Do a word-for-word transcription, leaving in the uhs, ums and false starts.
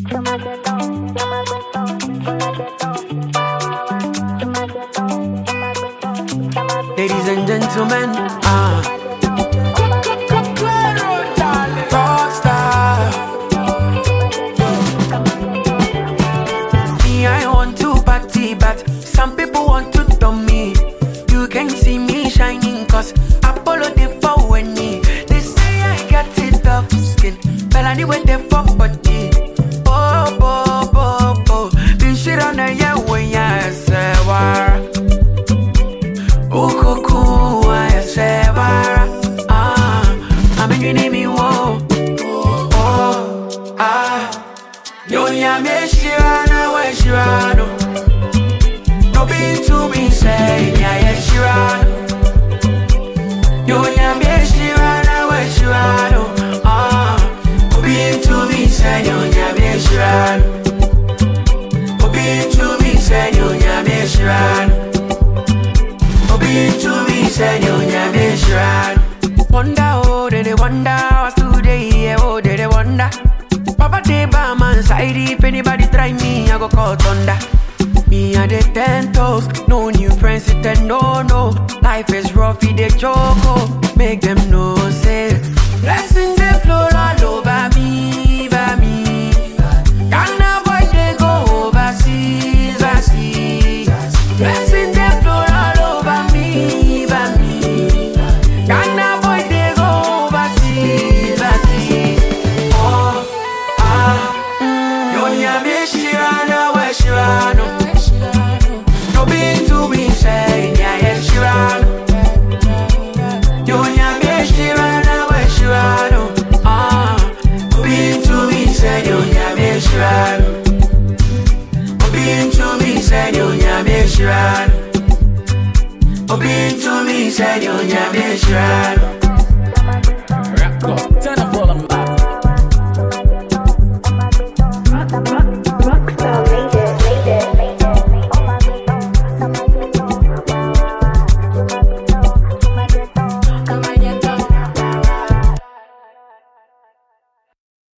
Ladies and gentlemen, ah, rockstar. Me, I want to party, but some people want to dumb me. You can see me shining, cause Apollo they for when me. They say I got it tough skin, but anyway they for body. Oh, oh, oh, oh, this shit on the yeah when I say war. Oh, cool, I say war. Ah, I'm in your name, whoa. Oh, ah, yo, yeah, me shirana, where shirano. No be to me, say, yeah, yeah, shirano. Yo, yeah, me shirana, where shirano. Ah, no be to me, say, yo, yeah, me shirano. No be to me, say, yo, yeah, me shirano. No be to me, say, yo, yeah, me shirano. Wonder, oh, they they wonder, what's today, yeah, oh, they they wonder. Papa they by my side, if anybody try me, I go call thunder. Me and the ten toes, no new friends, it and no, no. Life is rough, it they choco, make them know, say. Blessings they flow all over me, over me. Ghana boy, they go overseas, overseas. Blessings they flow all over me, over me. Ghana boy, they go overseas, overseas. Oh, ah, mm, yo, yeah, me shirana, where shirano. No be to me, say, yeah, yeah, shirano. Yo, yeah, me shirana, where shirano. Ah, no be to me, say, yo, yeah, me shirano. No be to me, say, yo, yeah, me shirano. No be to me, say, yo, yeah, me shirano.